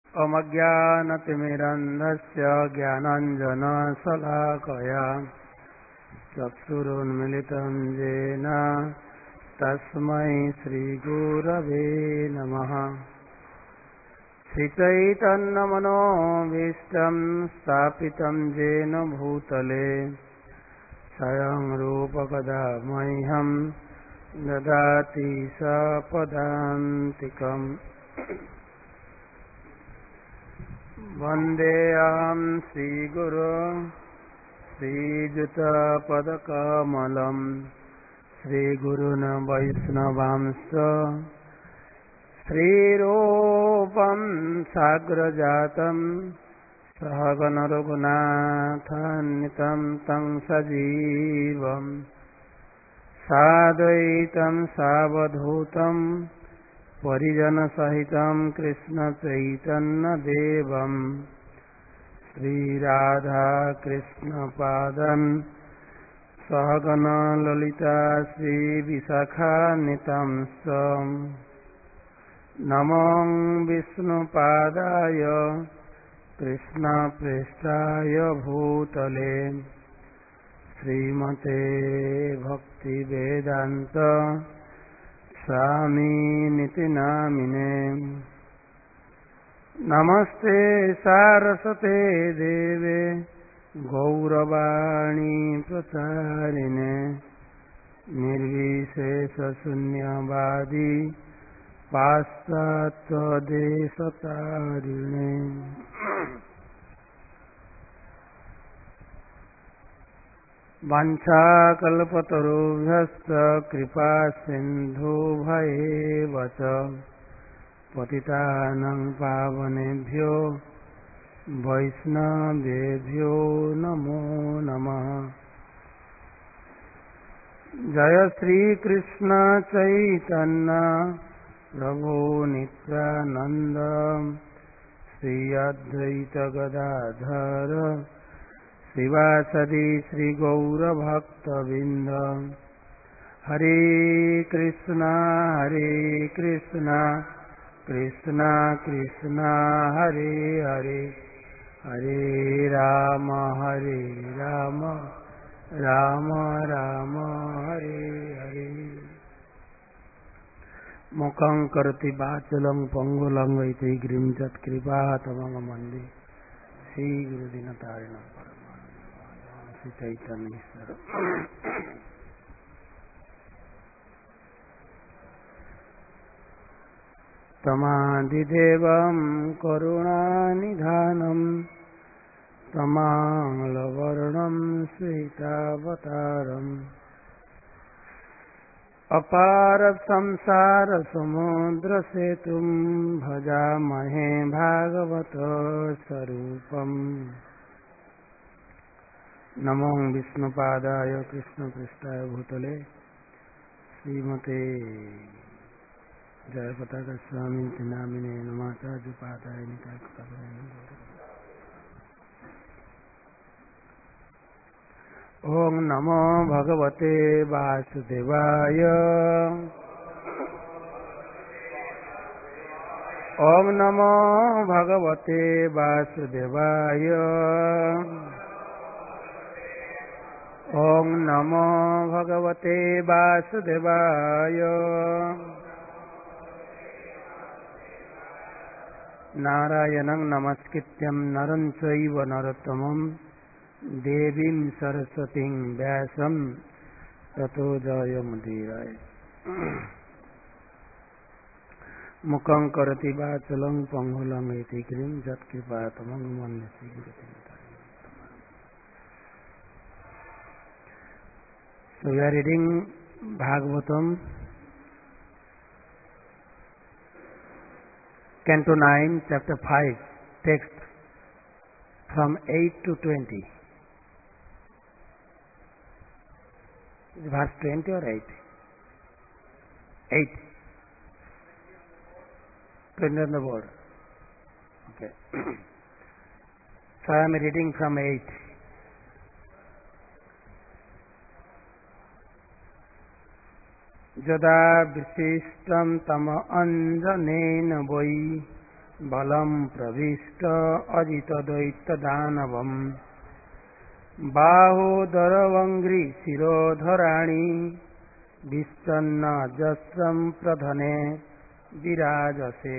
अमज्ञानतिमिरन्धस्य ज्ञानाञ्जनशलाकया चक्षुरुन्मिलितं येन तस्मै श्रीगुरवे नमः। श्रीचैतन्यमनोभीष्टं स्थापितं येन भूतले स्वयं रूपकदा मह्यं ददाति सपदान्तिकम्। वन्देऽहं श्रीगुरो श्रीयुतपदकमलं श्रीगुरुन् वैष्णवांश्च श्रीरूपं साग्रजातं सहगण रघुनाथान्वितं तं सजीवं साद्वैतं सावधूतं परिजनसहितं कृष्णचैतन्यदेवं श्रीराधाकृष्णपादं सहगण ललिता श्रीविशाखान्वितं नमो विष्णुपादाय कृष्णप्रेष्ठाय भूतले श्रीमते भक्तिवेदान्त स्वामिनिति नामिने। नमस्ते सारस्वते देवे गौरवाणी प्रचारिणे निर्विशेषशून्यवादी पाश्चात्यदेशतारिणे। वाञ्छाकल्पतरुभ्यश्च कृपा सिन्धुभ्येव च पतितानां पावनेभ्यो वैष्णवेभ्यो नमो नमः। जय श्री कृष्ण चैतन्य प्रभु नित्यानंद श्री अद्वैत गदाधर शिवासदि श्री गौर भक्तबिंद। हरे कृष्णा कृष्णा कृष्णा हरे हरे, हरे राम राम राम हरे हरे। मुखं करोति वाचालं पंगुलं वैतिग्रीं यत्कृपातमं वन्दे श्रीगुरुदीनतारिणं परमानन्दं श्री चैतन्येश्वर। तमादिदेवं करुणानिधानं तमालवर्णं श्वेतावतारम् अपार संसार समुद्र सेतुं भजामहे भागवत स्वरूपम्। नमो विष्णुपादाय कृष्णपृष्ठाय भूतले श्रीमते जयपताका स्वामी नामिने नमाचार्यपादाय निताय कृपाकरणे। ओम नमो भगवते वासुदेवाय। ओम नमो भगवते वासुदेवाय। ओम नमो भगवते वासुदेवाय। नारायणं नमस्कृत्यं नरं चैव नरोत्तमं देवीं सरस्वतीं व्यासं ततो जयमुदीरये। मुखं करोति वाचालं पंगुलं यतिग्रीं यत्कृपातमं वन्दे श्रीगुरुदेवं। So we are reading Bhagavatam, Canto 9, Chapter 5, text from 8 to 20. Verse 20 or 8? 8. 20 on the board. Okay. So I am reading from 8. यदा विशिष्टं तम अंजनेन वै बलं प्रविष्ट अजितद्वैतदानवम् बाहोदरवङ्घ्रि शिरोधराणि विच्छन्नजस्रं प्रधने विराजसे.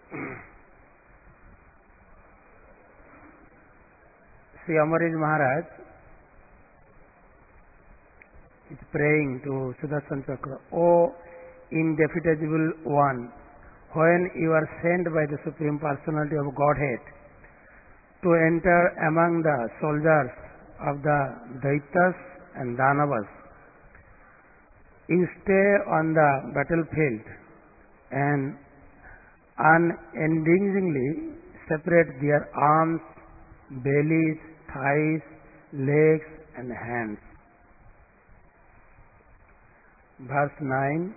Sri Amarish Maharaj is praying to Sudarshan Chakra, O indefatigable one, when you are sent by the Supreme Personality of Godhead to enter among the soldiers of the Daityas and Danavas, you stay on the battlefield and unendingly separate their arms, bellies, thighs, legs and hands. Verse 9.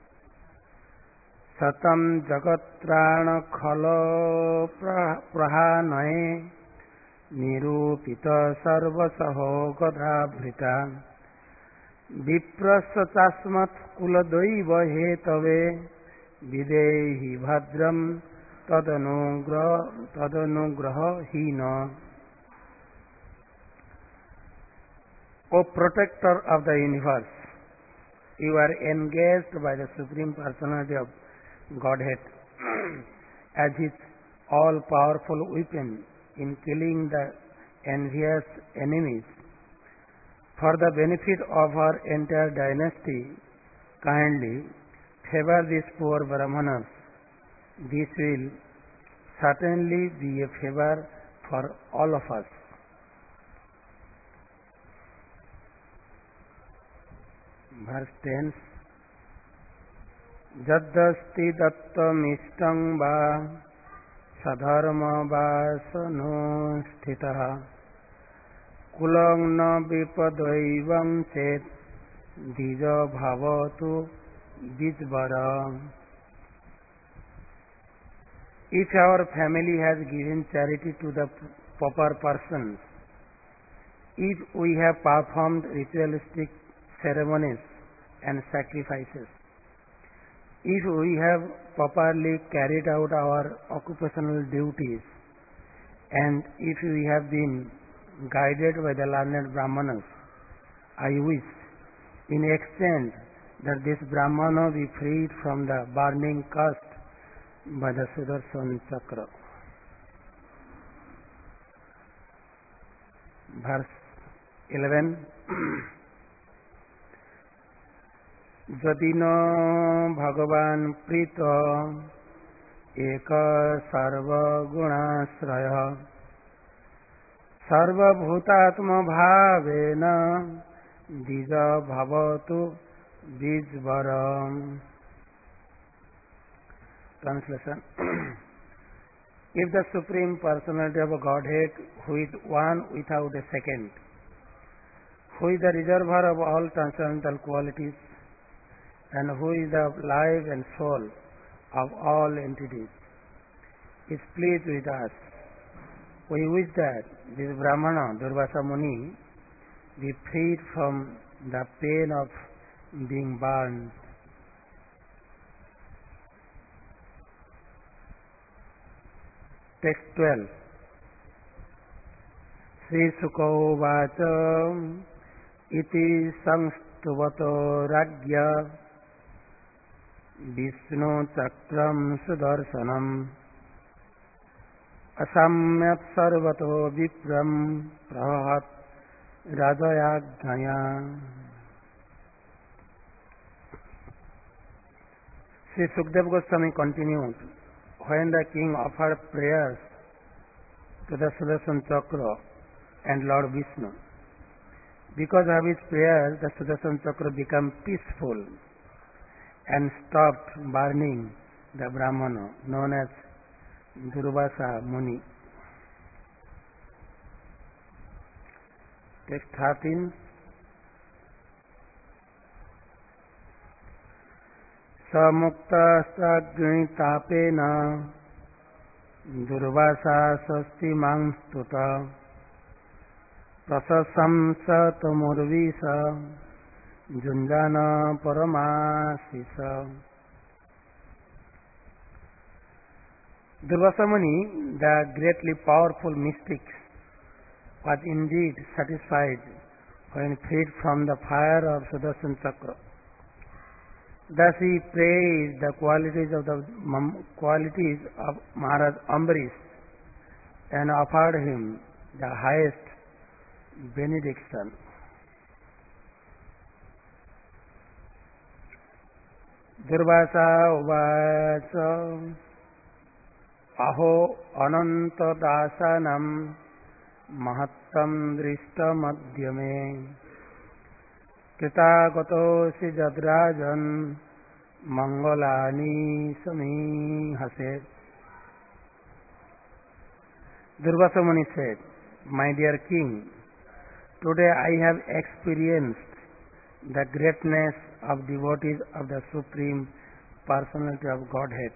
Satam jagatrana khalo prahanaya nirupita sarvasaho gadhabhrita viprasya chasmat kuladaiva hetave videhi bhadram tadanugraha hina. O protector of the universe, you are engaged by the Supreme Personality of Godhead as his all-powerful weapon in killing the envious enemies. For the benefit of our entire dynasty, kindly favor these poor Brahmanas. This will certainly be a favor for all of us. Verse 10. Jaddasti dattamishtam va sadharma vasano sthitaha kulang na vipadaivam chet dija bhavatu dijvara. If our family has given charity to the pauper persons, if we have performed ritualistic ceremonies and sacrifices, if we have properly carried out our occupational duties, and if we have been guided by the learned Brahmanas, I wish in exchange that this Brahmana be freed from the burning caste by the Sudarshan Chakra. Verse 11. Jadina Bhagavan Prita Eka Sarva Gunasraya Sarva Bhutatma Bhavena Dija Bhavatu Dijvaram. Translation. If the Supreme Personality of Godhead, who is one without a second, who is the reservoir of all transcendental qualities, and who is the life and soul of all entities, is pleased with us, we wish that this Brahmana, Durvasa Muni, be freed from the pain of being burned. Text 12. Sri Sukho Vacha iti samstuvato ragya Vishnu Chakram Sudarshanam Asamyat Sarvato Vipram Prahat Rajayagaya. Sri Sukdev Goswami continued, when the king offered prayers to the Sudarshan Chakra and Lord Vishnu, because of his prayers the Sudarshan Chakra became peaceful and stopped burning the Brahmana known as Durvasa Muni. Text 13. Samukta Sagnitapena Durvasa Sasti Mangstuta Prasasam Satamurvisa Junjana Paramasisa. Durvasa Muni, the greatly powerful mystic, was indeed satisfied when freed from the fire of Sudarshan Chakra. Thus he praised the qualities of Maharaj Ambarish and offered him the highest benediction. Durvasa uvacha aho ananta dasanam mahattam drishta madhyame कृतागतोऽसि जद्राजन् मंगलानि समीहसे. Durvasa Muni said, "My dear king, today I have experienced the greatness of devotees of the Supreme Personality of Godhead.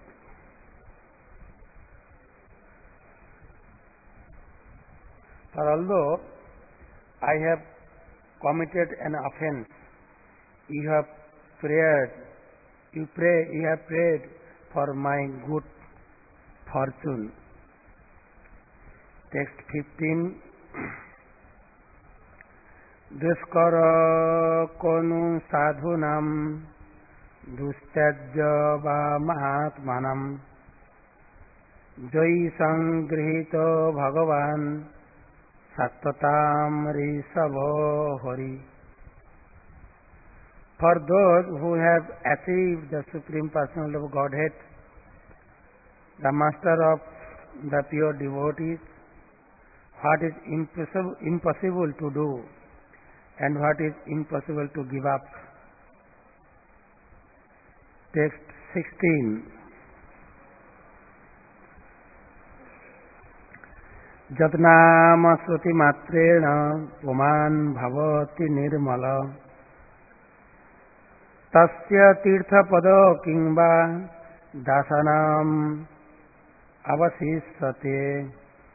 For although I have committed an offense, you have prayed for my good fortune." Text 15. Duskara konu sadhunam dustyajya va mahatmanam jai sangrihito bhagavan sattvatam risabho hari. For those who have achieved the Supreme Personality of Godhead, the Master of the pure devotees, what is impossible to do and what is impossible to give up. Text 16. Jatnam sruti matrena puman bhavati nirmala tasya tirtha pada kimba dasanam avasisate.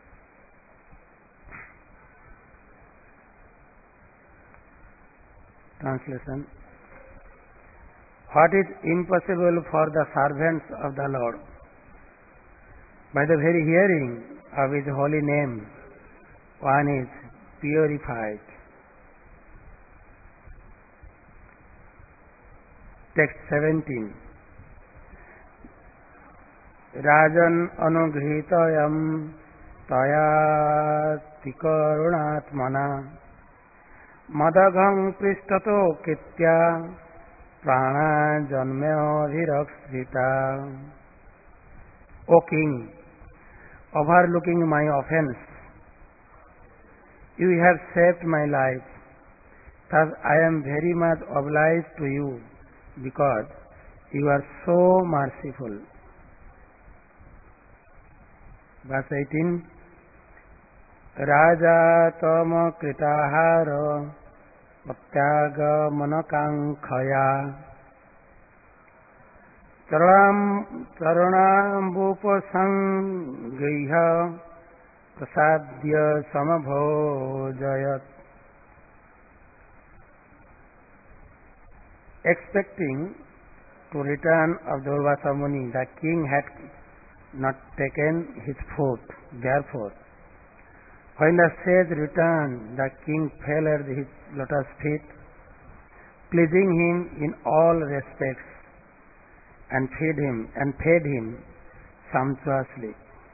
Translation. What is impossible for the servants of the Lord? By the very hearing of His holy name, one is purified. Text 17. Rajan anugrhitayam taya tikarunatmana Madagham prishtato kitya prana janmya virakshita. O king, overlooking my offense, you have saved my life. Thus I am very much obliged to you because you are so merciful. Verse 18. Raja tama kritahara patyaga manakankhaya charanambupasangriha prasadya samabhojayat. Expecting to return of Durvasa Muni, the king had not taken his food. Therefore, when the sage returned, the king fell at his lotus feet, pleasing him in all respects, and fed him sumptuously.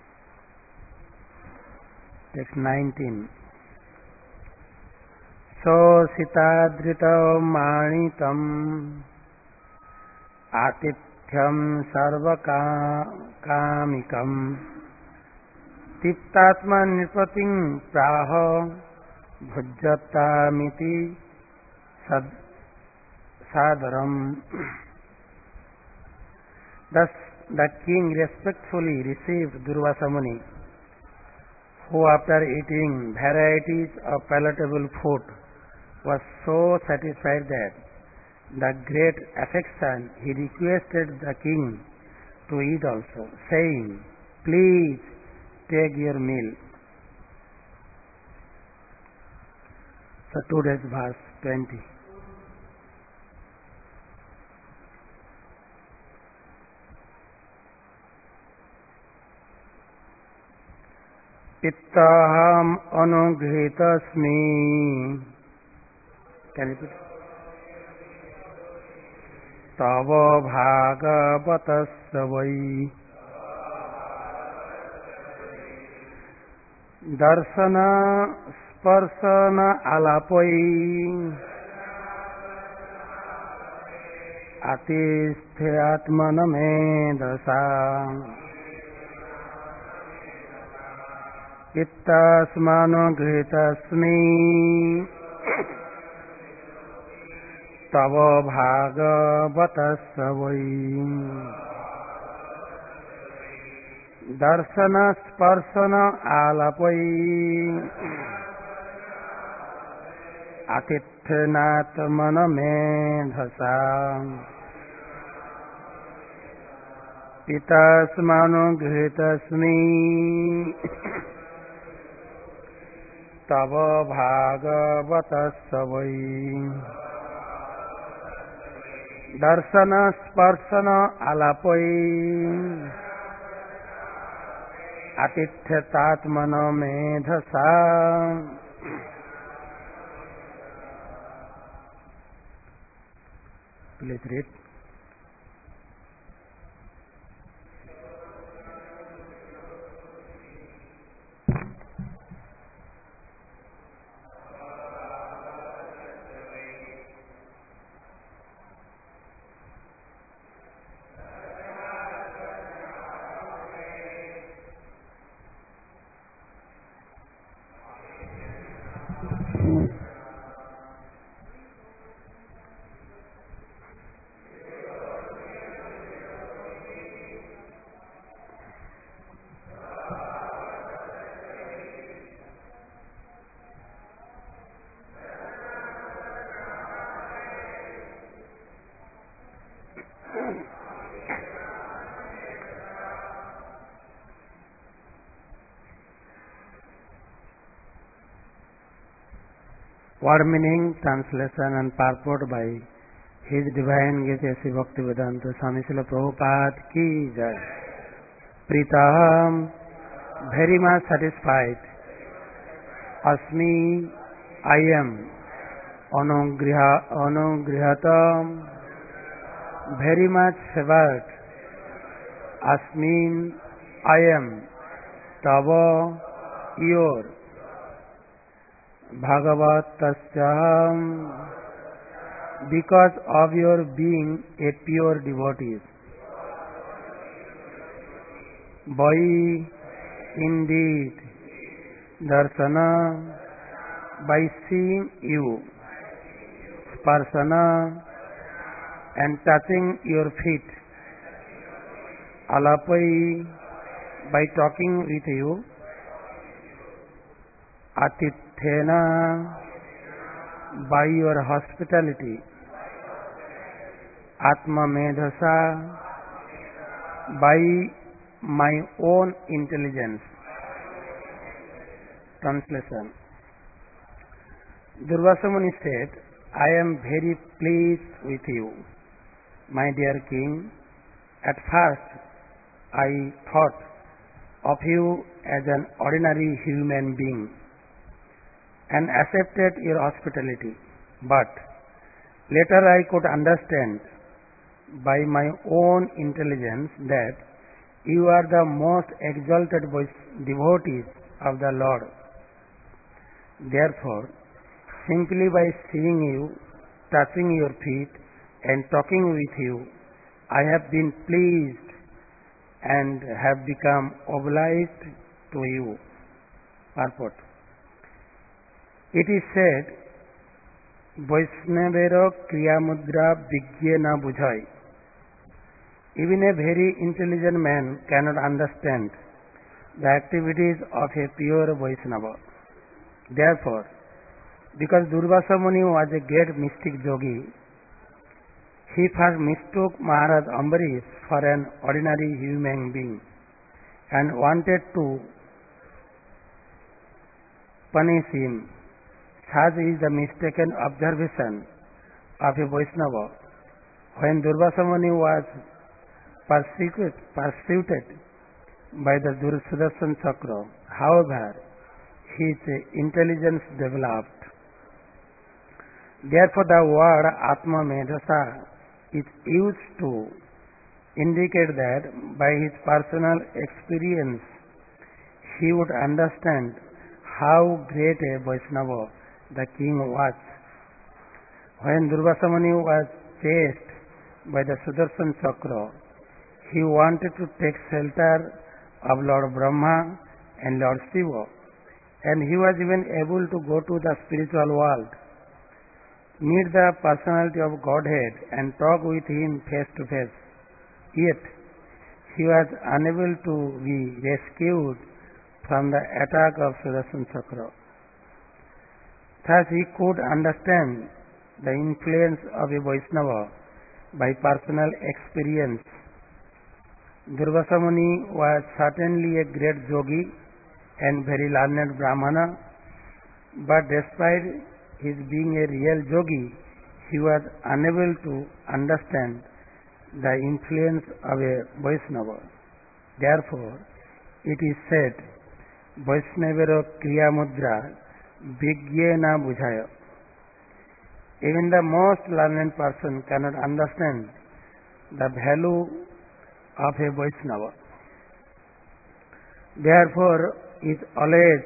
Text 19. So sitadrita manitam atithyam sarvakamikam tiptatma nirpating praha bhujjatamiti sadaram. Thus the king respectfully received Durvasa Muni, who after eating varieties of palatable food was so satisfied that the great affection he requested the king to eat also, saying, "Please take your meal." So today's verse 20. pittaham anugritasmi. Can you repeat? Tava bhagavatasya vai darsana sparsana alapai atisthe atmanamedasa pittasmano gritasmi tava bhagavatasya vai darsana sparsana alapai atithenatmanamedhasa pitasmano gritasmi tava bhagavatasya vai darsana sparsana alapai atityatatmanomedhasa. Please read. Word meaning, translation and purport by His Divine Grace Sri Bhaktivedanta Swami Srila Prabhupada ki jai. Pritaham, very much satisfied. Asmi, I am. Anugrihatam, very much favored. Asmin, I am. Tava, your. Bhagavatasya, because of your being a pure devotee. By indeed, darsana, by seeing you, sparsana, and touching your feet, alapai, by talking with you, atithena, by your hospitality, atma medhasa, by my own intelligence. Translation. Durvasa Muni said, I am very pleased with you, my dear king. At first, I thought of you as an ordinary human being and accepted your hospitality. But later I could understand by my own intelligence that you are the most exalted devotees of the Lord. Therefore, simply by seeing you, touching your feet, and talking with you, I have been pleased and have become obliged to you. Purport. It is said, Vaishnavero Kriyamudra Vigye na Bujhai. Even a very intelligent man cannot understand the activities of a pure Vaishnava. Therefore, because Durvasa Muni was a great mystic yogi, he first mistook Maharaj Ambarish for an ordinary human being and wanted to punish him. Such is the mistaken observation of a Vaishnava. When Durvasa Muni was persecuted by the Sudarshan Chakra. However, his intelligence developed. Therefore, the word Atma Medhasa is used to indicate that by his personal experience he would understand how great a Vaishnava the king was. When Durvasa Muni was chased by the Sudarshan Chakra, he wanted to take shelter of Lord Brahma and Lord Shiva, and he was even able to go to the spiritual world, meet the personality of Godhead and talk with him face to face. Yet, he was unable to be rescued from the attack of Sudarshan Chakra. Thus, he could understand the influence of a Vaishnava by personal experience. Durvasa Muni was certainly a great yogi and very learned Brahmana, but despite his being a real yogi, he was unable to understand the influence of a Vaishnava. Therefore, it is said, Vaishnavero Kriya Mudra Vigyena Bujaya. Even the most learned person cannot understand the value of a Vaishnava. Therefore, it is always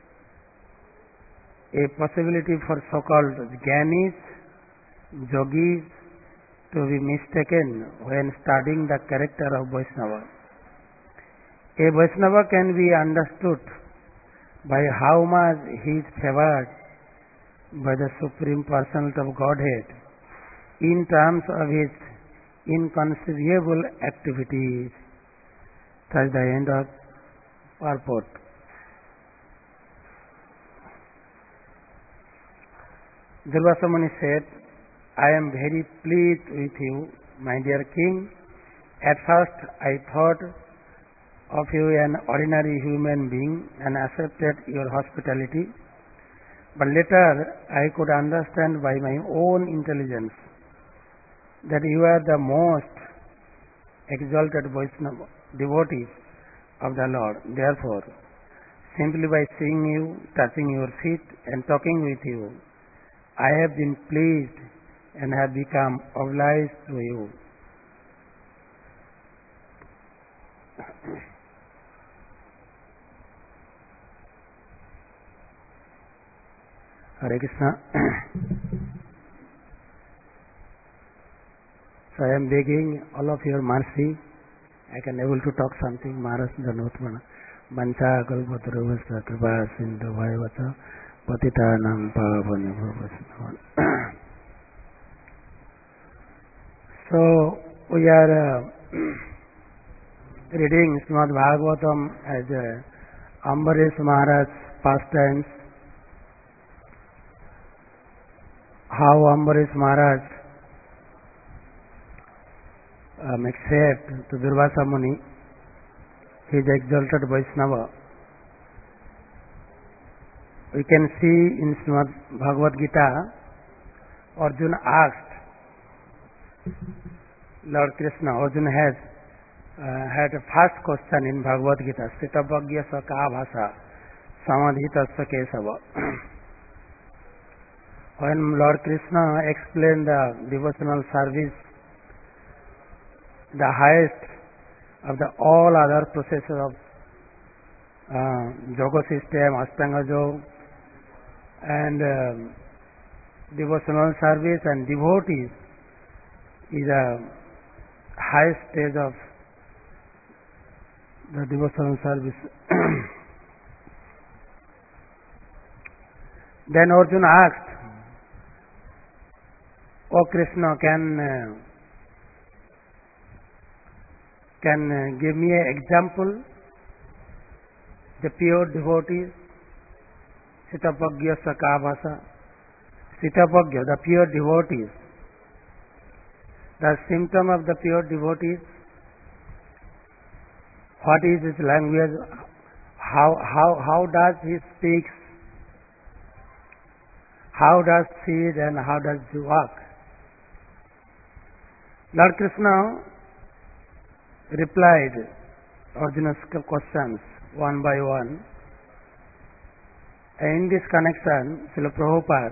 a possibility for so-called Jnanis, Yogis to be mistaken when studying the character of Vaishnava. A Vaishnava can be understood by how much he is favored by the Supreme Personality of Godhead in terms of his inconceivable activities. That's the end of purport. Durvasa Muni said, I am very pleased with you, my dear king. At first I thought of you an ordinary human being and accepted your hospitality. But later I could understand by my own intelligence that you are the most exalted Vaishnava devotees of the Lord. Therefore, simply by seeing you, touching your feet and talking with you, I have been pleased and have become obliged to you. Hare Krishna. So I am begging all of your mercy. I can able to talk something. Maharaj Dhanotmana. Mancha Kalpataruvasta Kripa Sindhu Bhayavata Patitanam Pavani. So we are reading Srimad Bhagavatam as Ambarish Maharaj pastimes. How Ambarish Maharaj accept to Durvasa Muni, his exalted Vaishnava. We can see in Srimad Bhagavad Gita, Arjuna asked Lord Krishna, Arjuna has had a first question in Bhagavad Gita, Sitabhagya sa ka bhasa, samadhita sa kesava. When Lord Krishna explained the devotional service, the highest of the all other processes of yoga system, Ashtanga Yoga, and devotional service and devotees is the highest stage of the devotional service. Then Arjuna asked, O Krishna, can give me an example, the pure devotees, Sitapagya Sakabhasa, Sitapagya, the pure devotees, the symptom of the pure devotees, what is his language, how does he speak, how does he eat and how does he walk. Lord Krishna replied, Arjuna's questions one by one. In this connection, Srila Prabhupada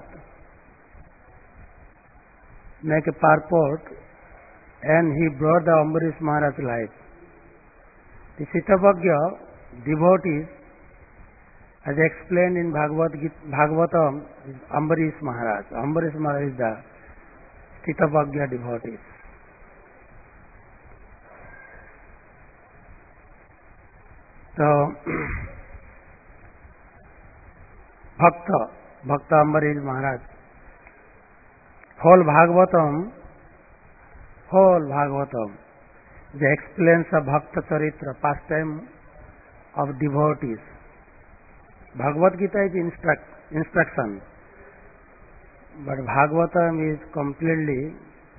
make a purport and he brought the Ambarish Maharaj life. The Sitabhagya devotees, as explained in Bhagavatam, is Ambarish Maharaj. Ambarish Maharaj is the Sitabhagya devotees. So, Bhakta Ambarish Maharaj. Whole Bhagavatam, they explains the Bhakta Charitra, pastime of devotees. Bhagavad Gita is instruction, but Bhagavatam is completely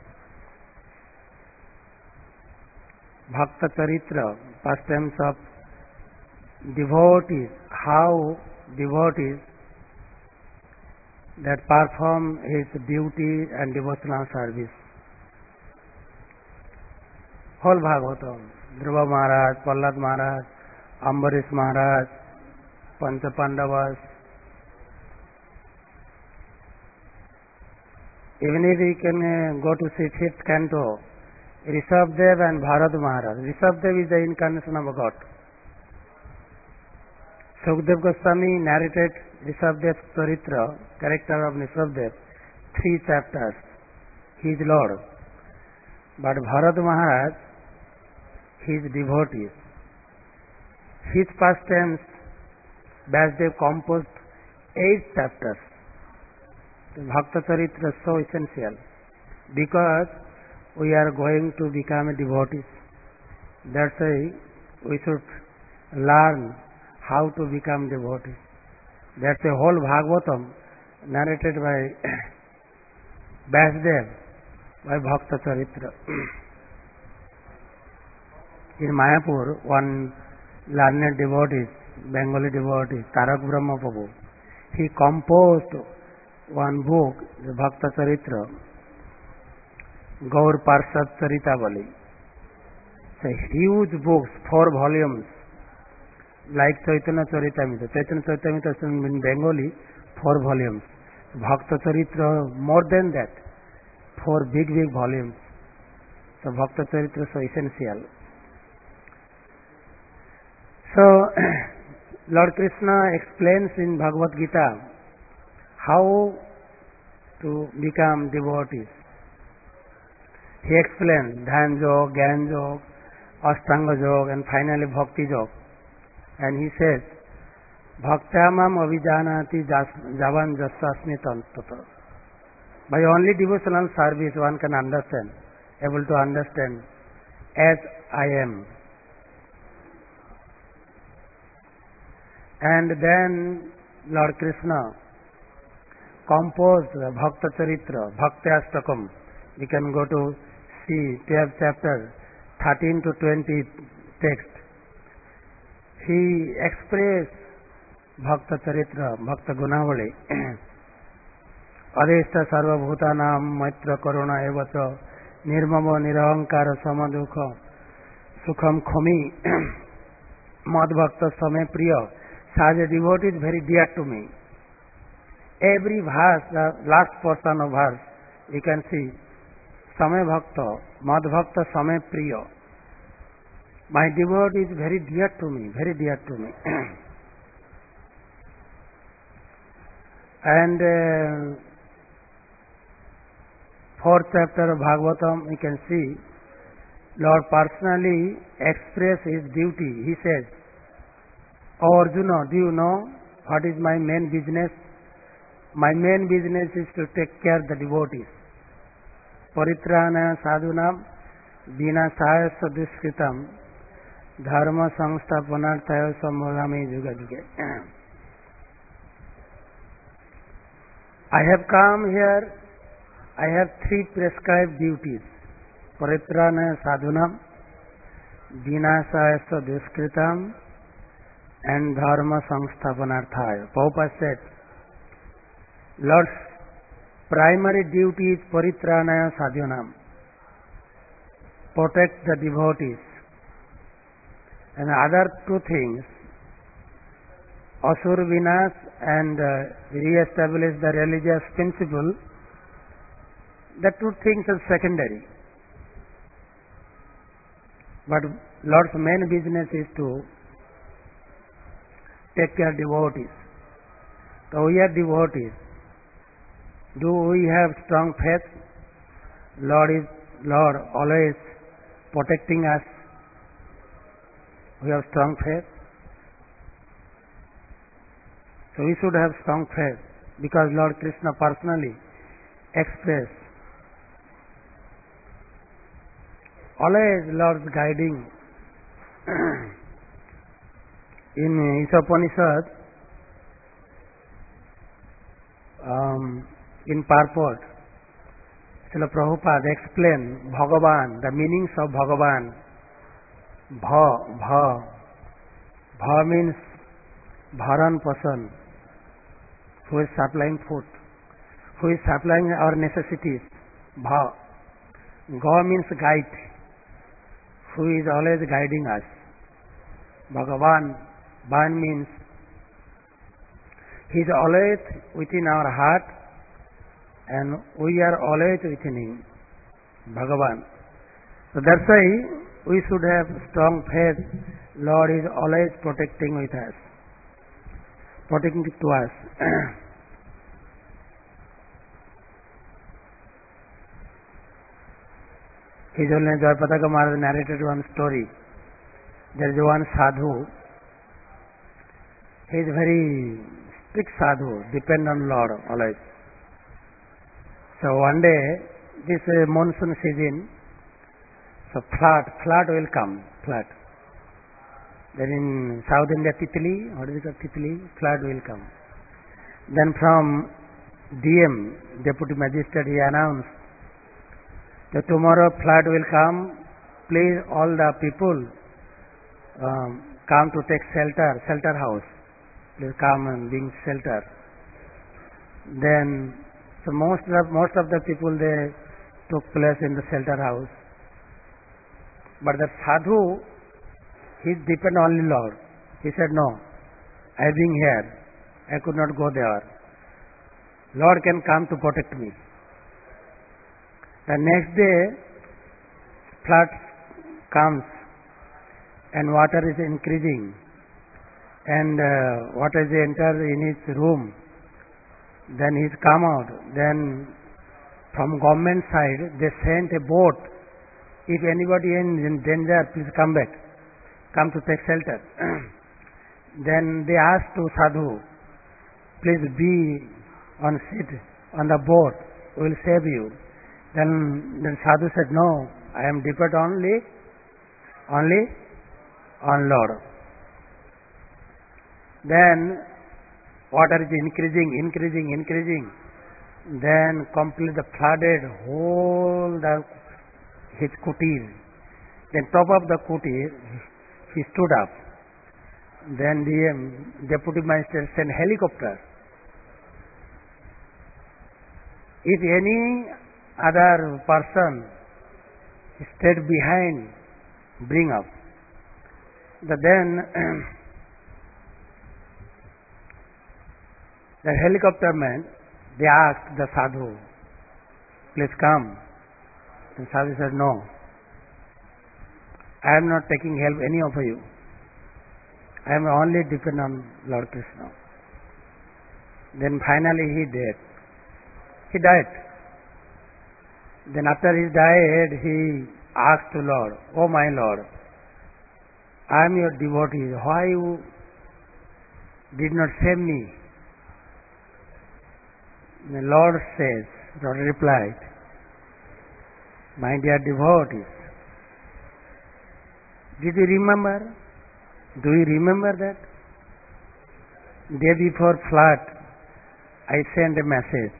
Bhakta Charitra, pastimes of devotees, how devotees that perform his duty and devotional service. Whole Bhagavatam, Dhruva Maharaj, Prahlad Maharaj, Ambarish Maharaj, Pancha Pandavas. Even if we can go to see 5th canto, Rishabdev and Bharad Maharaj. Rishabdev is the incarnation of a God. Sukdev Goswami narrated Rishabdev's Charitra, character of Rishabdev, 3 chapters. He is Lord. But Bharad Maharaj, his devotees. His pastimes, Vyasdev composed 8 chapters. The Bhakta Charitra is so essential because we are going to become a devotees. That's why we should learn how to become devotees. That's a whole Bhagavatam narrated by Vyasdev, by Bhakta Charitra. In Mayapur, one learned devotee, Bengali devotee, Tarak Brahma Prabhu, he composed one book, the Bhakta Charitra, Gaur Parshad Charitavali. It's a huge book, 4 volumes, like Chaitanya Charitamrita. Chaitanya Charitamrita is in Bengali, 4 volumes. Bhakta Charitra, more than that, 4 big volumes. So Bhakta Charitra is so essential. So, Lord Krishna explains in Bhagavad Gita how to become devotees. He explains Dhyan Jog, Gyan Jog, Ashtanga Jog, and finally Bhakti Jog. And he says, Bhaktyamam avijanati javan jasasmi tantata. By only devotional service one can understand, able to understand as I am. And then Lord Krishna composed the Bhakta Charitra, Bhakti Ashtakam. We can go to see 12th chapter, 13 to 20 text. He expressed Bhakta Charitra, Bhakta Gunavali. Adeshta Sarva Bhutanam Maitra Karuna Evacha Nirmamo Nirahankara Samadukha Sukham Khomi Mad Bhakta Same Priya. As a devotee is very dear to me. Every verse, the last portion of verse, you can see Same Bhakta, Mad Bhakta Same Priya. My devotee is very dear to me, very dear to me. And 4th chapter of Bhagavatam, we can see Lord personally express his duty. He says, "O Arjuna, do you know what is my main business? My main business is to take care of the devotees. Paritrana sadhunam vinasayasya duskritam dharma samsthapanarthaya samodhami juga juga." I have come here, I have 3 prescribed duties. Paritrana sadhunam vinasayasya duskritam and dharma samsthapanarthaya. Prabhupada said, Lord's primary duty is paritranaya sadhunam, protect the devotees. And other two things, Asur Vinas and re-establish the religious principle, the two things are secondary. But Lord's main business is to take care of devotees. So we are devotees. Do we have strong faith? Lord always protecting us. We have strong faith. So we should have strong faith because Lord Krishna personally expressed always Lord's guiding. In Ishopanishad, in purport, Srila Prabhupada explained Bhagavan, the meanings of Bhagavan. Bha means Bharan Pasan, who is supplying food, who is supplying our necessities. Bha. Ga means guide, who is always guiding us. Bhagavan, Ban means he is always within our heart and we are always within him. Bhagavan. So that's why we should have strong faith. Lord is always protecting with us, protecting to us. His Holiness Jayapataka Maharaj narrated one story. There is one sadhu. He is very strict sadhu, depend on Lord always. So one day, this monsoon season, so flood will come, flood. Then in South India, Titli, what is it called, Titli, flood will come. Then from DM, Deputy Magistrate, he announced that tomorrow flood will come, please all the people come to take shelter house. Please come and bring shelter. Then, so most of the people they took place in the shelter house. But the sadhu, he depend only Lord. He said, no, I being here, I could not go there. Lord can come to protect me. The next day, flood comes and water is increasing and water is entered in his room. Then he's come out. Then from government side, they sent a boat. If anybody in danger, please come back. Come to take shelter. Then they asked to sadhu, please be on seat on the boat. We will save you. Then sadhu said, no, I am depend only on Lord. Then water is increasing. Then completely flooded whole his kutir. Then top of the kutir, he stood up. Then the Deputy Magistrate sent helicopter. If any other person stayed behind, bring up. Then the helicopter man, they asked the sadhu, please come. The sadhu said, no, I am not taking help any of you. I am only depend on Lord Krishna. Then finally he died. Then after he died, he asked to Lord, oh my Lord, I am your devotee. Why you did not save me? The Lord replied, my dear devotees, did you remember? Do you remember that? Day before flood, I sent a message.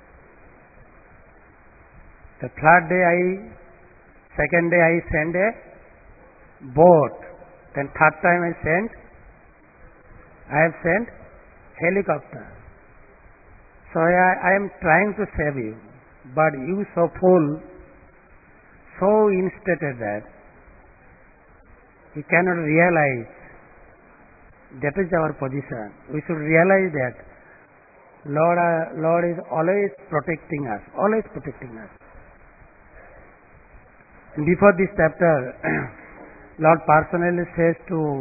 The third day second day I sent a boat. Then third time I have sent helicopter. So I am trying to save you, but you so full, so instated that he cannot realize. That is our position. We should realize that Lord is always protecting us, always protecting us. Before this chapter, Lord personally says to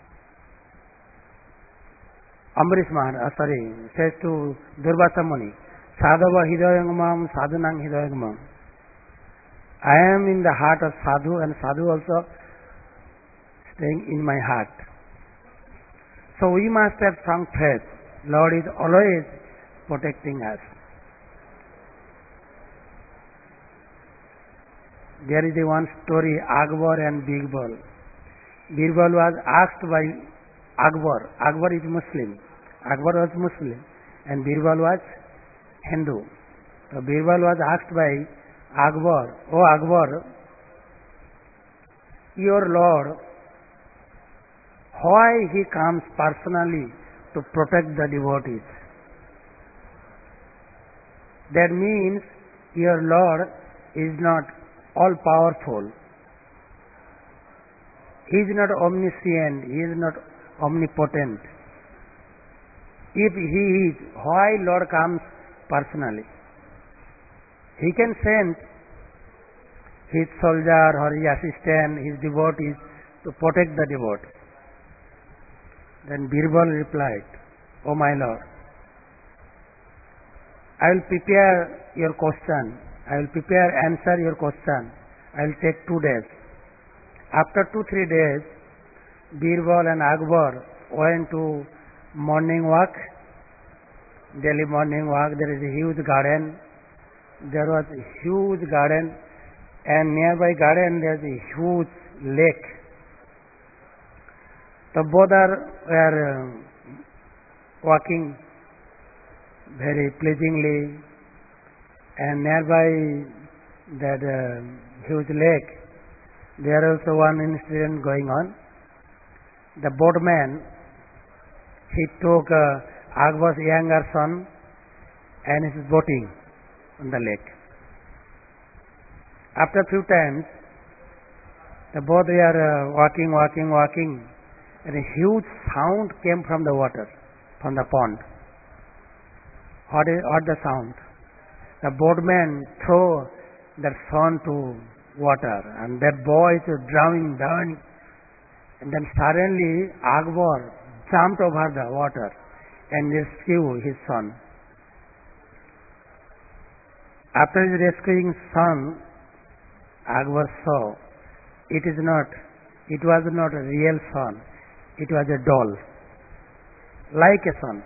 says to Durvasa Muni, Sadhava Hidayangmam, Sadhunang Hidayangmam. I am in the heart of Sadhu, and Sadhu also staying in my heart. So we must have strong faith. Lord is always protecting us. There is one story, Akbar and Birbal. Birbal was asked by Akbar. Akbar is Muslim. Akbar was Muslim and Birbal was Hindu. So Birbal was asked by Akbar, "Oh Akbar, your Lord, why he comes personally to protect the devotees?" That means your Lord is not all powerful. He is not omniscient. He is not omnipotent. If he is, why Lord comes personally? He can send his soldier or his assistant, his devotees to protect the devotee. Then Birbal replied, "O my Lord, I will prepare your question. I will prepare answer your question. I will take 2 days. After 2-3 days, Birbal and Akbar went to morning walk, daily morning walk. There is a huge garden. There was a huge garden, and nearby garden there is a huge lake. So both were walking very pleasingly, and nearby that huge lake, there also one incident going on. The boatman, he took Akbar's younger son and is boating on the lake. After few times, the both were walking, and a huge sound came from the water, from the pond. What the sound? The boatman threw that son to water, and that boy is drowning. And then suddenly Akbar jumped over the water and rescued his son. After rescuing son, Akbar saw it was not a real son, it was a doll, like a son.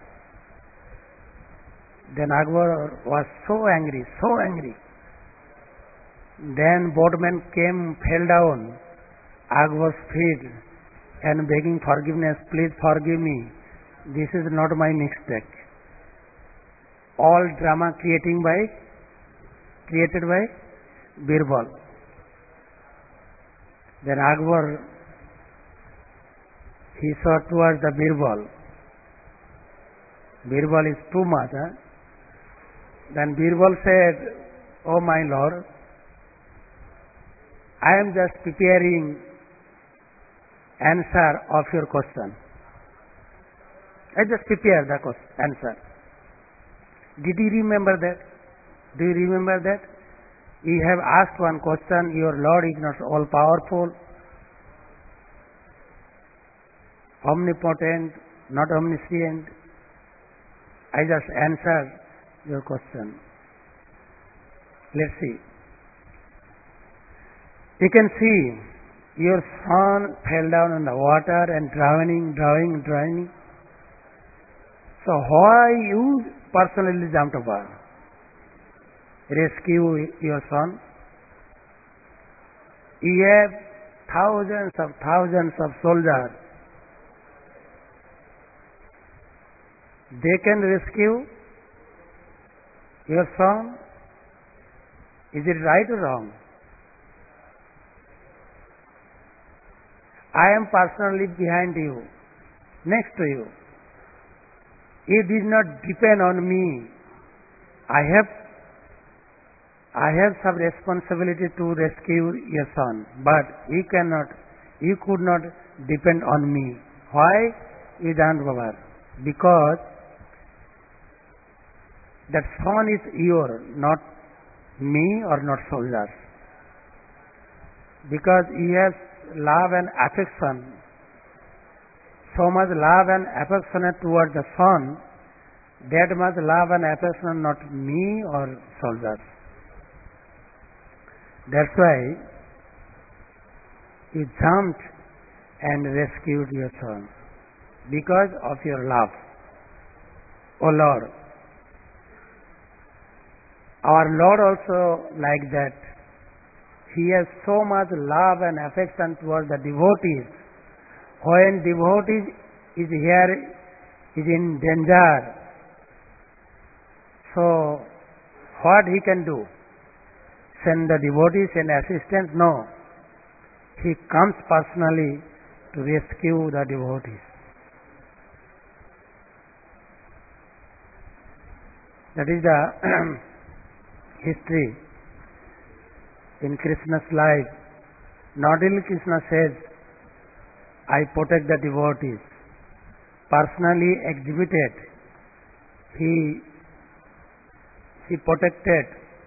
Then Akbar was so angry. Then boatman fell down Akbar's feet and begging forgiveness, "Please forgive me. This is not my mistake." All drama created by Birbal. Then Akbar, he saw towards the Birbal. Birbal is too much. Then Birbal said, "Oh my Lord, I am just preparing answer of your question. I just prepare the answer." Did you remember that? Do you remember that? You have asked one question, your Lord is not all powerful, omnipotent, not omniscient. I just answered your question. Let's see. You can see your son fell down in the water and drowning. So why you personally jumped over? Rescue your son. You have thousands of soldiers. They can rescue your son. Is it right or wrong? I am personally behind you, next to you. It did not depend on me. I have some responsibility to rescue your son, but you cannot You could not depend on me. Why? You don't bother. Because that son is your, not me or not soldiers. Because he has love and affection, so much love and affection towards the son, that much love and affection not me or soldiers. That's why he jumped and rescued your son, because of your love. O Lord, our Lord also like that. He has so much love and affection towards the devotees. When devotees is here, is in danger, so what he can do? Send the devotees and assistants? No. He comes personally to rescue the devotees. That is the history in Krishna's life. Not only Krishna says, I protect the devotees. Personally exhibited, he protected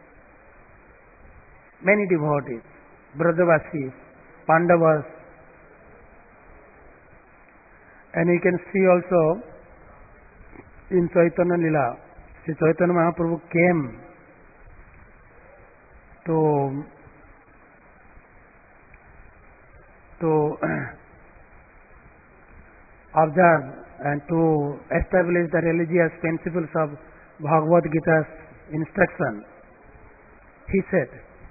many devotees, Brajavasis, Pandavas, and you can see also in Chaitanya Lila, Sri Chaitanya Mahaprabhu came to observe and to establish the religious principles of Bhagavad Gita's instruction. He said,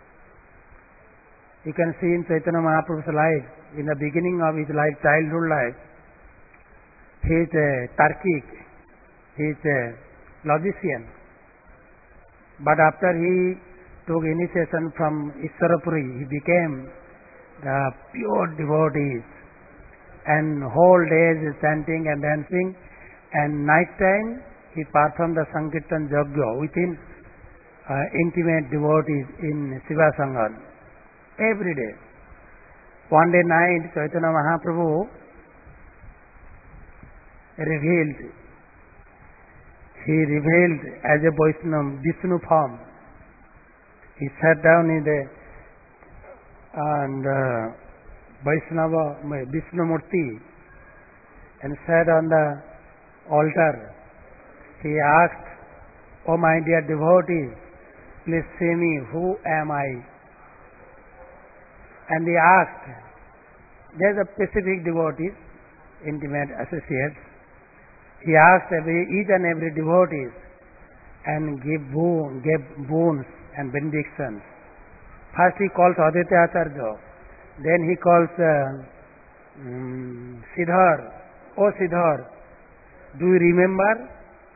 you can see in Chaitanya Mahaprabhu's life, in the beginning of his life, childhood life, he is a Tarkic, he is a logician. But after he took initiation from Iswarapuri, he became the pure devotees, and whole days chanting and dancing, and night time he performed the Sankirtan Yajna within intimate devotees in Shiva Sangha every day. One day night, Chaitanya Mahaprabhu revealed as a Vaishnava Vishnu form. He sat down in the Vaishnava Vishnu Murti and sat on the altar. He asked, "O my dear devotees, please say me, who am I?" And he asked, there are specific devotees, intimate associates. He asked each and every devotee and gave boons and benedictions. First he calls Aditya Acharya, then he calls Siddhar. "O Siddhar, do you remember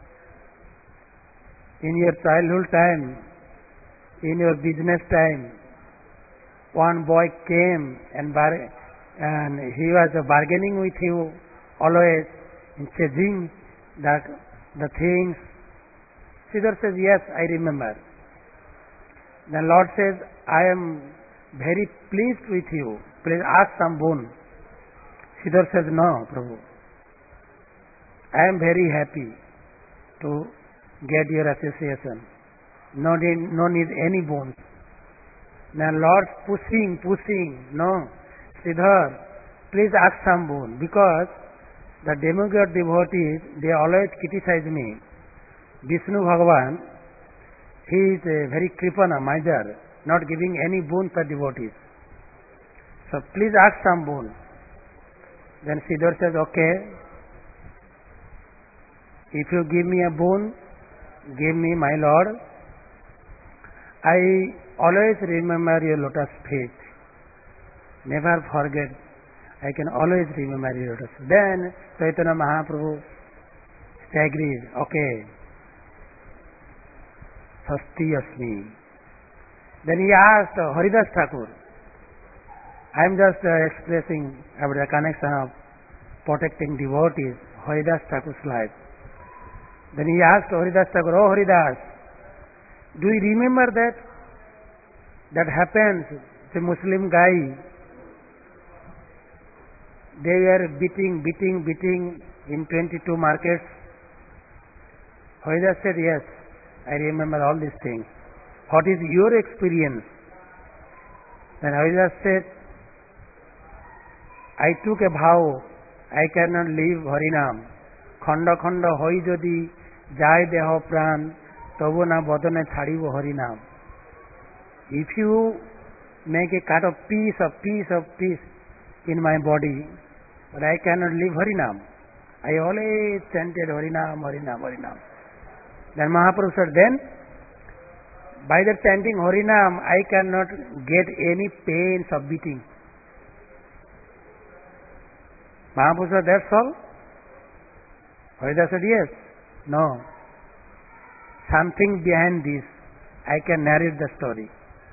in your childhood time, in your business time, one boy came and he was bargaining with you always, in changing the things?" Siddhar says, "Yes, I remember." Then Lord says, "I am very pleased with you. Please ask some boon." Siddhar says, "No, Prabhu. I am very happy to get your association. No need any boons." Then Lord pushing, "No, Siddhar, please ask some boon, because the demigod devotees, they always criticize me. Vishnu Bhagavan, he is a very kripana, miser, not giving any boon to devotees. So please ask some boon." Then Siddhar says, "Okay, if you give me a boon, give me, my Lord. I always remember your lotus feet. Never forget. I can always remember your lotus." Then Chaitanya Mahaprabhu agrees, "Okay, Sasti Asmi." Then he asked Haridas Thakur, I am just expressing about the connection of protecting devotees, Haridas Thakur's life. Then he asked Haridas Thakur, "Oh Haridas, do you remember that happens, the Muslim guy, They were beating in 22 markets. Haridas said, yes, I remember all these things. What is your experience? Then Haridas said, I took a vow, I cannot leave Harinam. Khanda khanda hoi jodi jai deho pran, tobo na bodone chhadibo Harinam. If you make a cut of piece in my body, but I cannot leave Harinam. I always chanted Harinam, Harinam, Harinam. Then Mahaprabhu said, then by the chanting Harinam, I cannot get any pains of beating. Mahaprabhu said, that's all? Haridas said, yes. No. Something behind this. I can narrate the story.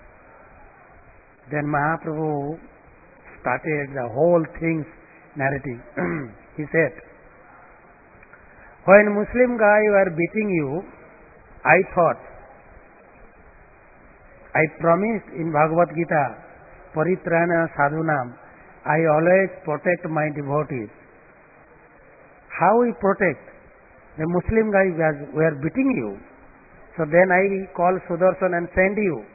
Then Mahaprabhu started the whole things narrating. He said, when Muslim guy were beating you, I thought, I promised in Bhagavad Gita, Paritrana Sadhunam, I always protect my devotees. How we protect? The Muslim guy were beating you. So then I call Sudarshan and send you.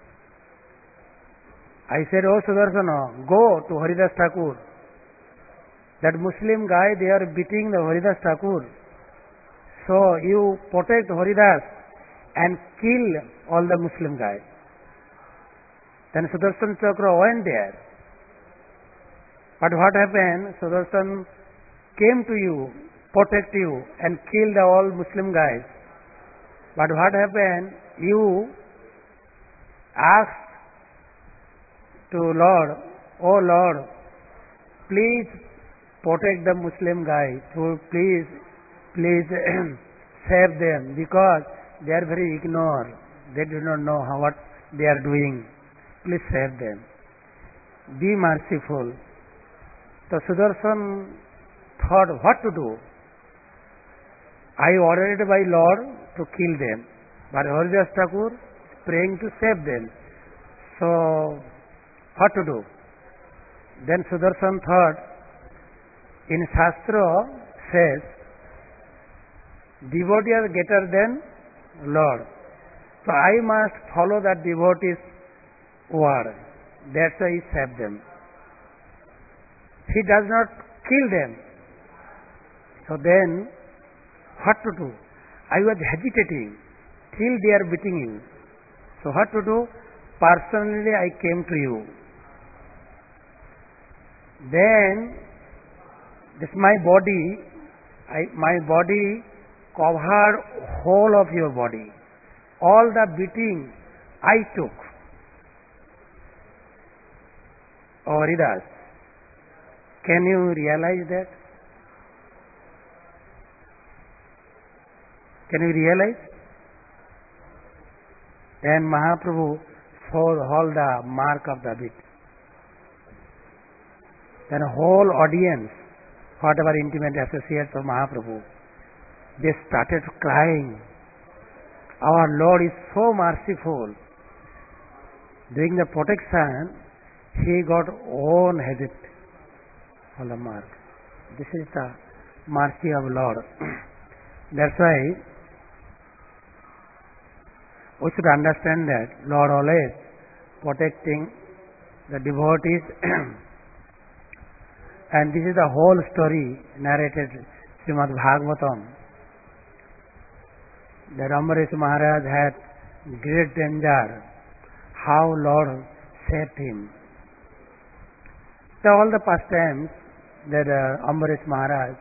I said, oh Sudarshana, go to Haridas Thakur. That Muslim guy, they are beating the Haridas Thakur. So you protect Haridas and kill all the Muslim guys. Then Sudarshan Chakra went there. But what happened? Sudarshan came to you, protect you and kill the all Muslim guys. But what happened? You asked to Lord, oh Lord, please protect the Muslim guy. So please save them, because they are very ignorant. They do not know what they are doing. Please save them. Be merciful. So Sudarshan thought what to do. I ordered by Lord to kill them, but Haridas Thakur is praying to save them. So what to do? Then Sudarshan thought, in Shastra says, devotee are greater than Lord. So I must follow that devotee's word. That's why he saved them. He does not kill them. So then, what to do? I was hesitating till they are beating you. So what to do? Personally I came to you. Then, this my body covered whole of your body. All the beating I took. Oh Haridas, can you realize that? Can you realize? Then Mahaprabhu showed all the mark of the beat. Then whole audience, whatever intimate associates of Mahaprabhu, they started crying. Our Lord is so merciful. During the protection, he got own habit on the mark. This is the mercy of Lord. That's why we should understand that Lord always protecting the devotees. And this is the whole story narrated Srimad Bhagavatam. That Ambarish Maharaj had great danger, how Lord saved him. So all the pastimes that Ambarish Maharaj,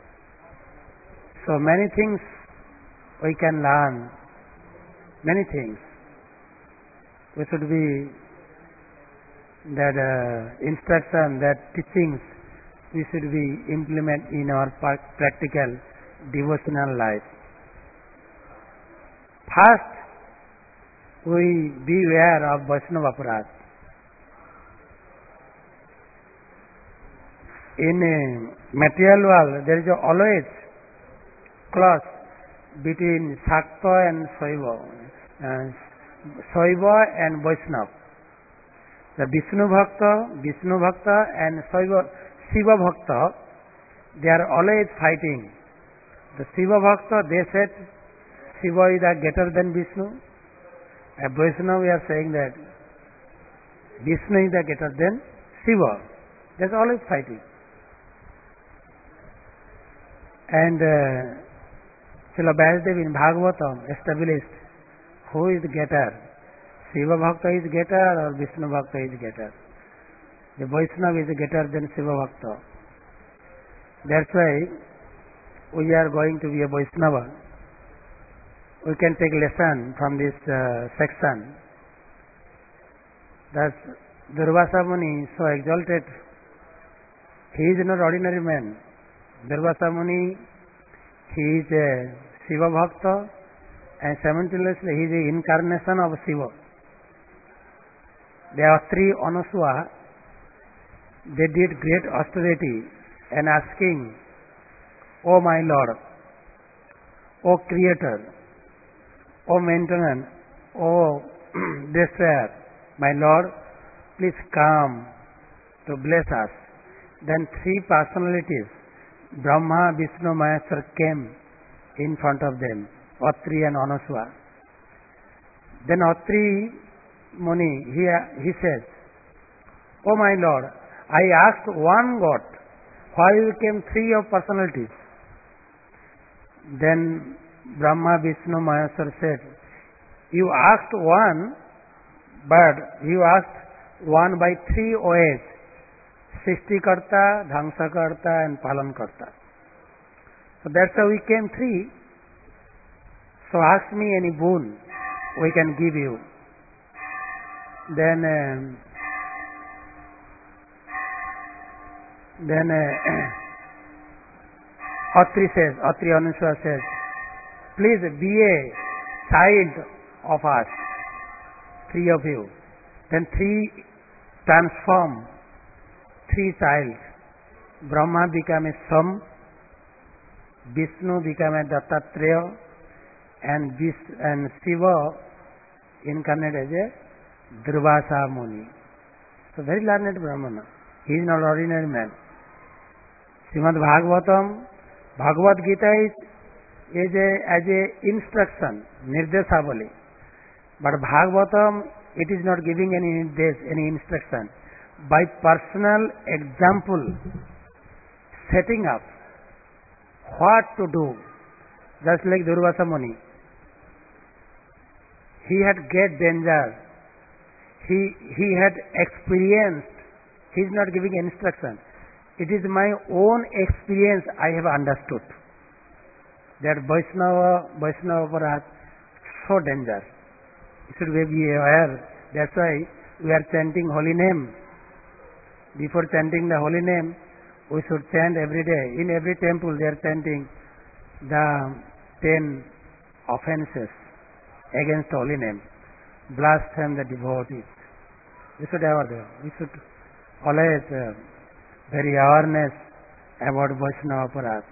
so many things we can learn, many things. We should be that instruction, that teachings, we should be implement in our practical devotional life. First, we beware of Vaishnava Aparadh. In a material world, there is always clash between Shakta and Shaiva and Vaishnava. The Vishnu Bhakta and Shiva Bhakta, they are always fighting. The Shiva Bhakta, they said Shiva is greater than Vishnu. At Vaishnava we are saying that Vishnu is greater than Shiva. That's always fighting. And Srila Vyasdev in Bhagavatam established who is greater. Shiva Bhakta is greater or Vishnu Bhakta is greater. The Vaishnava is greater than Shiva Bhakta. That's why we are going to be a Vaishnava. We can take lesson from this section. That Durvasa Muni is so exalted. He is not ordinary man. Durvasa Muni, he is a Shiva Bhakta and simultaneously he is the incarnation of Shiva. The Atri Anuswa, they did great austerity and asking, O my Lord, O Creator, O Maintenance, O Destroyer, my Lord, please come to bless us. Then three personalities, Brahma, Vishnu, Maheshwar, came in front of them, Atri and Anuswa. Then Atri Muni, he says, O my Lord, I asked one God, why came three of personalities? Then Brahma, Vishnu, Maheshwar said, you asked one, but you asked one by three ways. Srishtikarta, Dhangsakarta and Palankarta. So that's how we came three. So ask me any boon, we can give you. Then Atri Anuswa says, please be a child of us, three of you. Then three transform, three childs. Brahma became a Sam, Vishnu became a Dattatreya, and Shiva incarnated as a Durvasa Muni. So very learned Brahmana. He is not ordinary man. Srimad Bhagavatam, Bhagavad Gita is as a instruction, Nirdesavali. But Bhagavatam, it is not giving any instruction. By personal example, setting up what to do, just like Durvasa Muni. He had great danger. He had experienced. He is not giving instruction. It is my own experience I have understood. That Vaishnava Aparat, so danger. You should be aware. That's why we are chanting holy name. Before chanting the holy name, we should chant every day. In every temple they are chanting the 10 offenses against holy name. Blaspheme the devotees. We should have that. We should always very awareness about Vaishnava Aparat.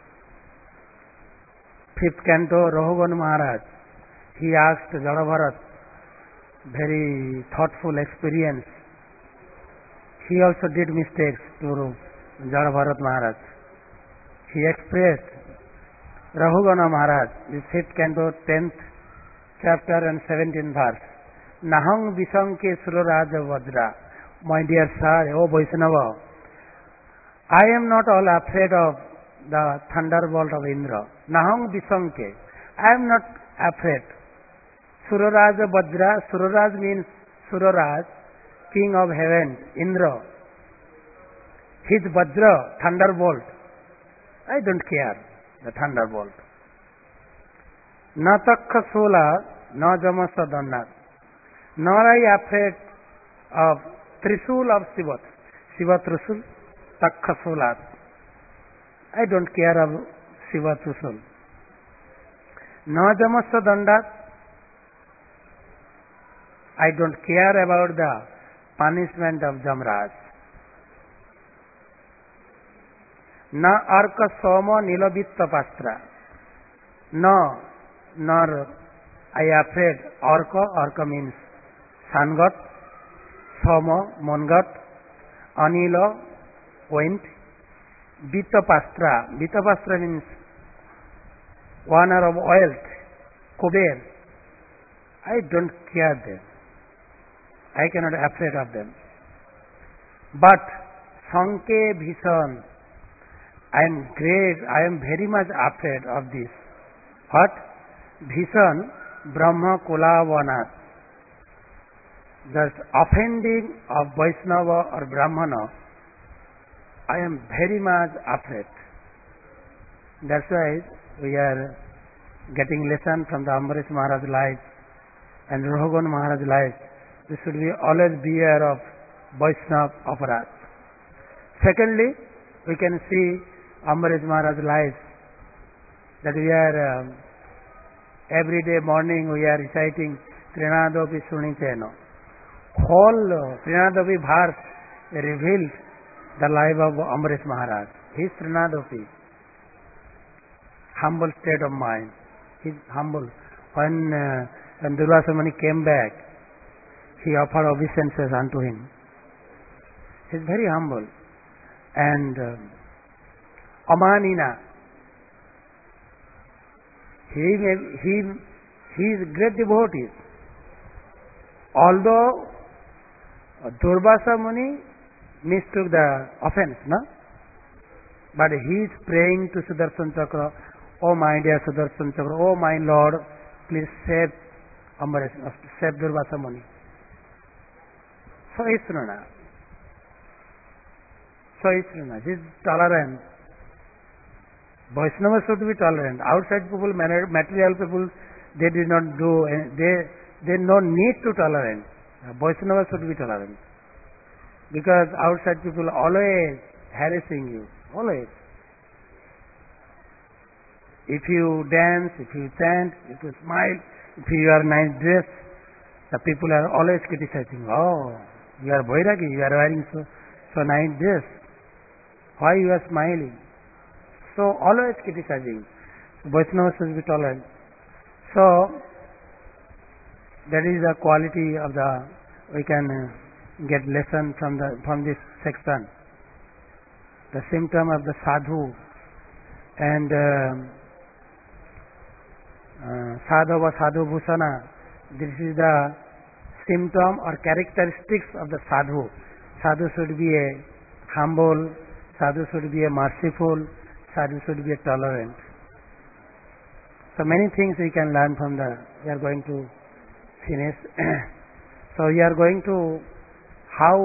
Fifth canto, Rahugan Maharaj, he asked Jadabharat, very thoughtful experience. He also did mistakes to Jadabharat Maharaj. He expressed, Rahugana Maharaj, the fifth canto, 10th chapter and 17th verse. Nahang Visanke Suraraja Vajra. My dear sir, O Vaishnava, I am not all afraid of the thunderbolt of Indra. Nahang Visanke. I am not afraid. Suraraja Vajra. Suraraj means Suraraj, king of heaven, Indra. His Vajra, thunderbolt. I don't care, the thunderbolt. Na takka sola, na jamasa dandat. Nor I afraid of Trisul of Shiva. Shiva Trisul, takka sola. I don't care of Shiva Trisul. Na jamasa dandat. I don't care about the punishment of Jamraj. Na arka soma nilabitta pastra. No, nor I afraid orca means sun god, soma, moon god, anila, went. Vitapastra. Vitapastra means owner of wealth, Kuber. I don't care them. I cannot afraid of them. But Sanke Bhishan, I am great, I am very much afraid of this. What? Bhishan Brahma Kulavanat. That offending of Vaishnava or Brahmana, I am very much afraid. That's why we are getting lesson from the Ambarish Maharaj life and Raghuvan Maharaj life. We should be always beware of Vaishnava aparat. Secondly, we can see Ambarish Maharaj life that we are every day morning we are reciting Trinadopi Sunicheno. Whole Trinadopi verse reveals the life of Ambarish Maharaj. His Trinadopi, humble state of mind. He is humble. When Durvasa Muni came back, he offered obeisances unto him. He is very humble. And Amanina, he is great devotee. Although Durvasa Muni mistook the offense, no? But he is praying to Sudarshan Chakra, oh my dear Sudarshan Chakra, oh my Lord, please save Ambarish, save Durvasa Muni. So is Sruna. He is tolerant. Vaishnava should be tolerant. Outside people, material people, they did not do, they no need to tolerate. Vaishnava should be tolerant. Because outside people always harassing you. Always. If you dance, if you chant, if you smile, if you are nice dressed, the people are always criticizing. Oh, you are Vairagi, you are wearing so nice dress. Why you are smiling? So always criticizing. Vaishnava should be tolerant. So that is the quality of the, we can get lesson from this section. The symptom of the sadhu and sadhava sadhu bhusana. This is the symptom or characteristics of the sadhu. Sadhu should be a humble, sadhu should be a merciful, sadhu should be a tolerant. So many things we can learn from we are going to finish. So we are going to how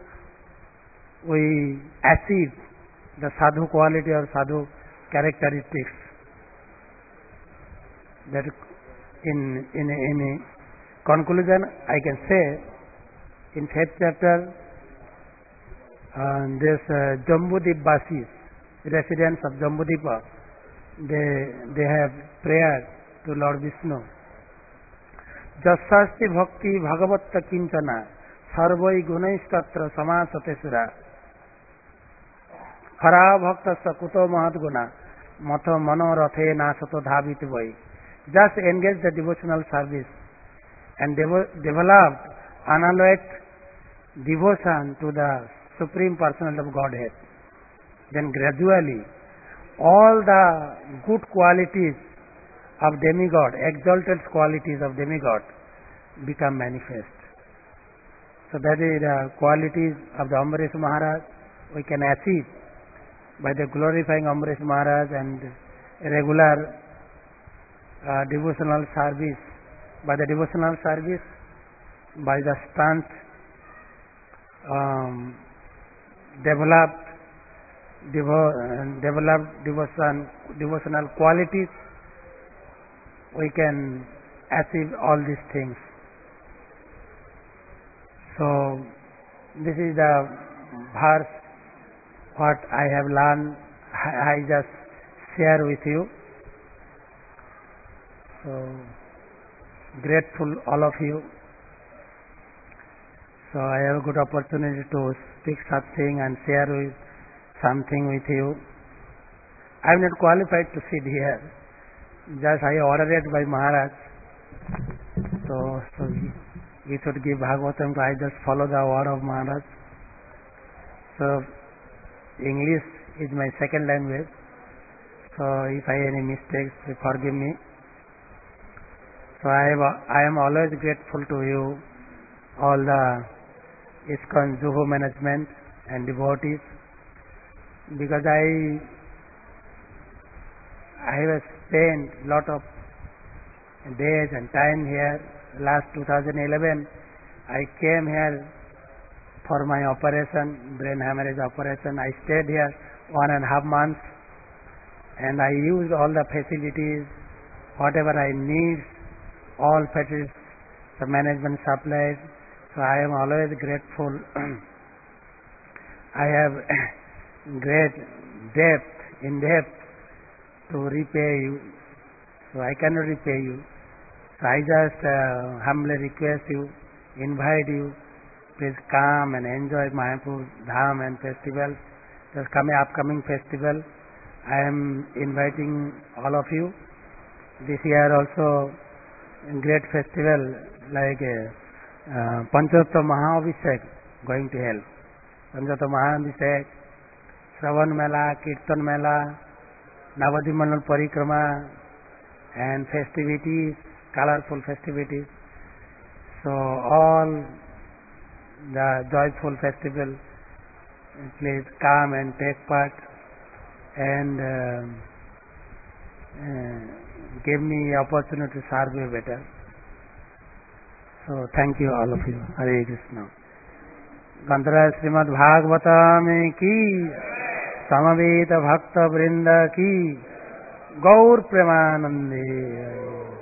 we achieve the sadhu quality or sadhu characteristics. That in conclusion, I can say in 5th chapter, this Jambudip Basis, residents of Jambudipa, they have prayer to Lord Vishnu. Jasasti bhakti bhagavatta kinchana sarvai gunaistatra samasate sura hara bhakta sakuto mahadguna matha mano rathe nasato dhavit vai. Just engage the devotional service and develop unalloyed devotion to the Supreme Personality of Godhead. Then gradually all the good qualities of demigod, exalted qualities of demigod become manifest. So that is the qualities of the Ambarish Maharaj we can achieve by the glorifying Ambarish Maharaj and regular devotional service. By the devotional service, by the strength devotional qualities, we can achieve all these things. So this is the verse what I have learned. I just share with you. So grateful all of you. So I have a good opportunity to speak something and share something with you. I am not qualified to sit here. Just I ordered it by Maharaj. So we should give Bhagavatam. I just follow the word of Maharaj. So English is my second language, so if I any mistakes, forgive me. So I am always grateful to you, all the ISKCON Juhu management and devotees, because I have spent lot of days and time here. Last 2011, I came here for my operation, brain hemorrhage operation. I stayed here 1.5 months, and I used all the facilities, whatever I need, all facilities the management supplies. So I am always grateful. I have great in depth to repay you, so I cannot repay you. So I just humbly request you, invite you, please come and enjoy Mayapur Dham and festival. Just upcoming festival, I am inviting all of you. This year also great festival like Panchottama Mahabhishek going to hell. Panchottama Mahabhishek, Shravan Mela, Kirtan Mela, Navadimanal Parikrama, and festivities, colorful festivities. So all the joyful festival, please come and take part and give me opportunity to serve you better. So thank you all of you. Hare Krishna. Gandhara Srimad Bhagavatam ki, Samaveta Bhakta Vrinda ki, Gaur Premanande.